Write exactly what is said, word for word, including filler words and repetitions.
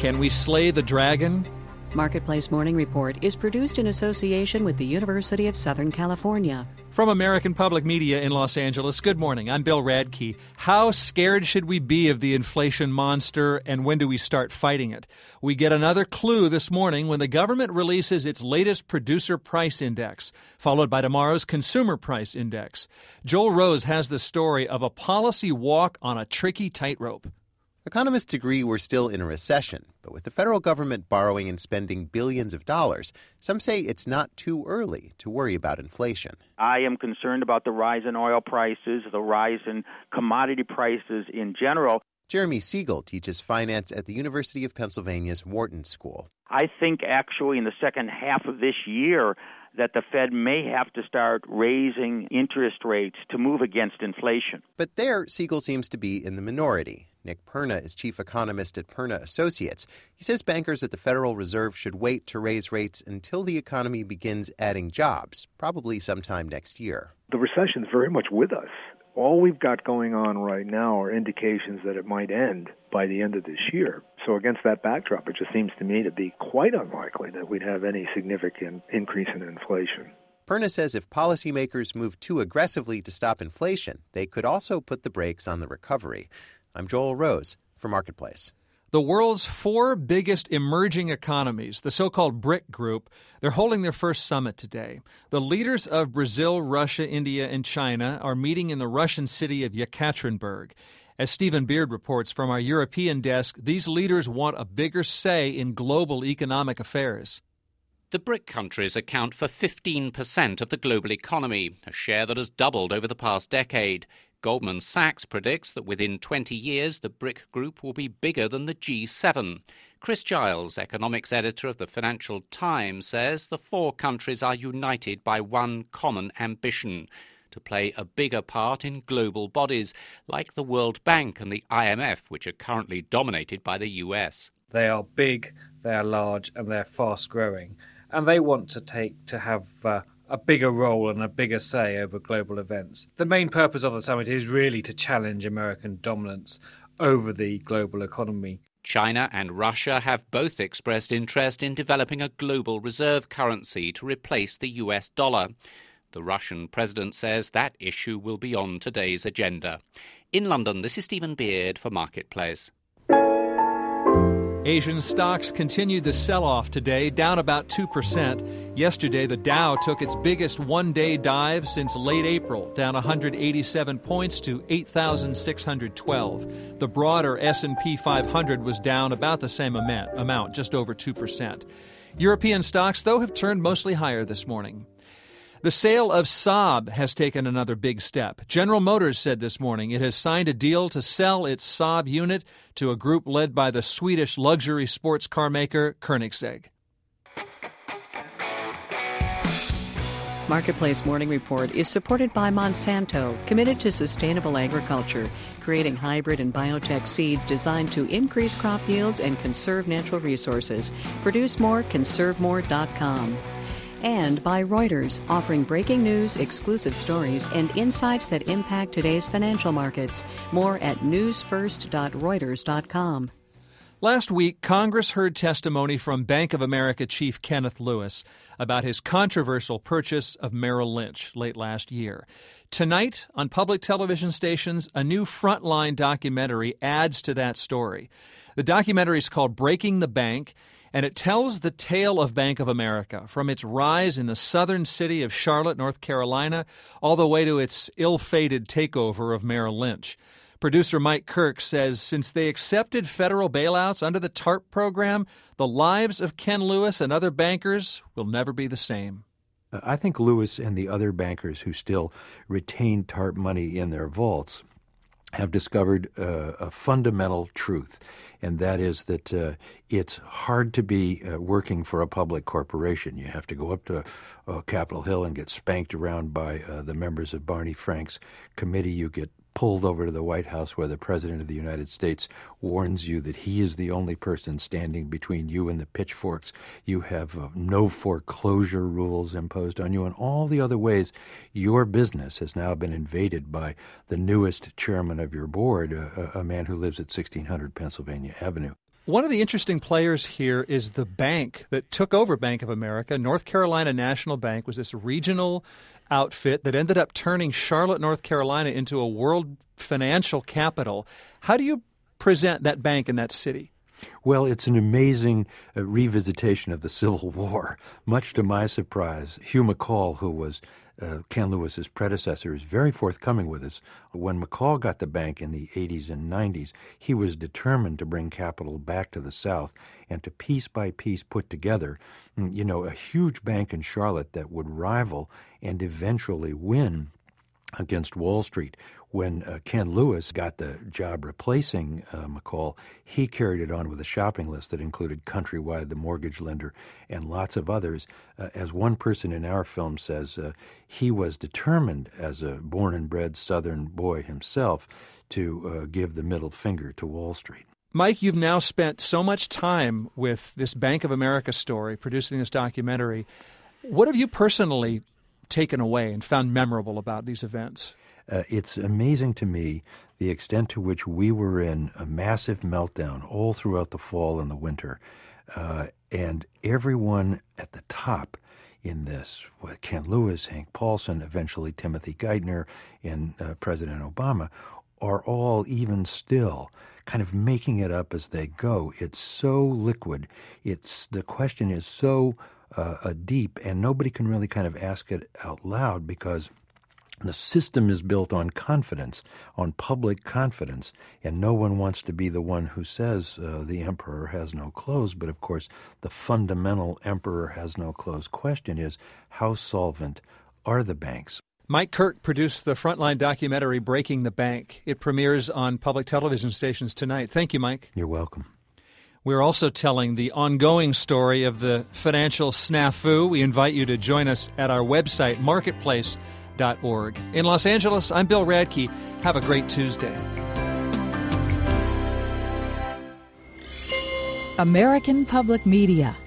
Can we slay the dragon? Marketplace Morning Report is produced in association with the University of Southern California. From American Public Media in Los Angeles, good morning. I'm Bill Radke. How scared should we be of the inflation monster, and when do we start fighting it? We get another clue this morning when the government releases its latest producer price index, followed by tomorrow's consumer price index. Joel Rose has the story of a policy walk on a tricky tightrope. Economists agree we're still in a recession, but with the federal government borrowing and spending billions of dollars, some say it's not too early to worry about inflation. I am concerned about the rise in oil prices, the rise in commodity prices in general. Jeremy Siegel teaches finance at the University of Pennsylvania's Wharton School. I think actually in the second half of this year that the Fed may have to start raising interest rates to move against inflation. But there, Siegel seems to be in the minority. Nick Perna is chief economist at Perna Associates. He says bankers at the Federal Reserve should wait to raise rates until the economy begins adding jobs, probably sometime next year. The recession is very much with us. All we've got going on right now are indications that it might end by the end of this year. So against that backdrop, it just seems to me to be quite unlikely that we'd have any significant increase in inflation. Perna says if policymakers move too aggressively to stop inflation, they could also put the brakes on the recovery. I'm Joel Rose for Marketplace. The world's four biggest emerging economies, the so-called BRIC group, they're holding their first summit today. The leaders of Brazil, Russia, India, and China are meeting in the Russian city of Yekaterinburg. As Stephen Beard reports from our European desk, these leaders want a bigger say in global economic affairs. The BRIC countries account for fifteen percent of the global economy, a share that has doubled over the past decade. Goldman Sachs predicts that within twenty years, the BRIC group will be bigger than the G seven. Chris Giles, economics editor of the Financial Times, says the four countries are united by one common ambition: to play a bigger part in global bodies like the World Bank and the I M F, which are currently dominated by the U S. They are big, they are large, and they're fast-growing. And they want to take to have uh, a bigger role and a bigger say over global events. The main purpose of the summit is really to challenge American dominance over the global economy. China and Russia have both expressed interest in developing a global reserve currency to replace the U S dollar. The Russian president says that issue will be on today's agenda. In London, this is Stephen Beard for Marketplace. Asian stocks continued the sell-off today, down about two percent. Yesterday, the Dow took its biggest one-day dive since late April, down one hundred eighty-seven points to eight thousand six hundred twelve. The broader S and P five hundred was down about the same amount, amount just over two percent. European stocks, though, have turned mostly higher this morning. The sale of Saab has taken another big step. General Motors said this morning it has signed a deal to sell its Saab unit to a group led by the Swedish luxury sports car maker Koenigsegg. Marketplace Morning Report is supported by Monsanto, committed to sustainable agriculture, creating hybrid and biotech seeds designed to increase crop yields and conserve natural resources. Produce more, conserve more dot com. And by Reuters, offering breaking news, exclusive stories, and insights that impact today's financial markets. More at news first dot reuters dot com. Last week, Congress heard testimony from Bank of America Chief Kenneth Lewis about his controversial purchase of Merrill Lynch late last year. Tonight, on public television stations, a new Frontline documentary adds to that story. The documentary is called Breaking the Bank, and it tells the tale of Bank of America, from its rise in the southern city of Charlotte, North Carolina, all the way to its ill-fated takeover of Merrill Lynch. Producer Mike Kirk says since they accepted federal bailouts under the TARP program, the lives of Ken Lewis and other bankers will never be the same. I think Lewis and the other bankers who still retain TARP money in their vaults have discovered uh, a fundamental truth, and that is that uh, it's hard to be uh, working for a public corporation. You have to go up to uh, Capitol Hill and get spanked around by uh, the members of Barney Frank's committee. You get pulled over to the White House where the President of the United States warns you that he is the only person standing between you and the pitchforks. You have uh, no foreclosure rules imposed on you, and all the other ways your business has now been invaded by the newest chairman of your board, a, a man who lives at sixteen hundred Pennsylvania Avenue. One of the interesting players here is the bank that took over Bank of America. North Carolina National Bank was this regional outfit that ended up turning Charlotte, North Carolina into a world financial capital. How do you present that bank in that city? Well, it's an amazing uh, revisitation of the Civil War. Much to my surprise, Hugh McCall, who was uh, Ken Lewis's predecessor, is very forthcoming with us. When McCall got the bank in the eighties and nineties, he was determined to bring capital back to the South and to piece by piece put together, you know, a huge bank in Charlotte that would rival and eventually win against Wall Street. When uh, Ken Lewis got the job replacing uh, McCall, he carried it on with a shopping list that included Countrywide, the mortgage lender, and lots of others. Uh, as one person in our film says, uh, he was determined, as a born and bred Southern boy himself, to uh, give the middle finger to Wall Street. Mike, you've now spent so much time with this Bank of America story, producing this documentary. What have you personally taken away and found memorable about these events? Uh, it's amazing to me the extent to which we were in a massive meltdown all throughout the fall and the winter. Uh, and everyone at the top in this, well, Ken Lewis, Hank Paulson, eventually Timothy Geithner, and uh, President Obama, are all even still kind of making it up as they go. It's so liquid. It's the question is so uh, deep, and nobody can really kind of ask it out loud because the system is built on confidence, on public confidence, and no one wants to be the one who says uh, the emperor has no clothes. But, of course, the fundamental emperor has no clothes question is, how solvent are the banks? Mike Kirk produced the Frontline documentary Breaking the Bank. It premieres on public television stations tonight. Thank you, Mike. You're welcome. We're also telling the ongoing story of the financial snafu. We invite you to join us at our website, marketplace dot org. In Los Angeles, I'm Bill Radke. Have a great Tuesday. American Public Media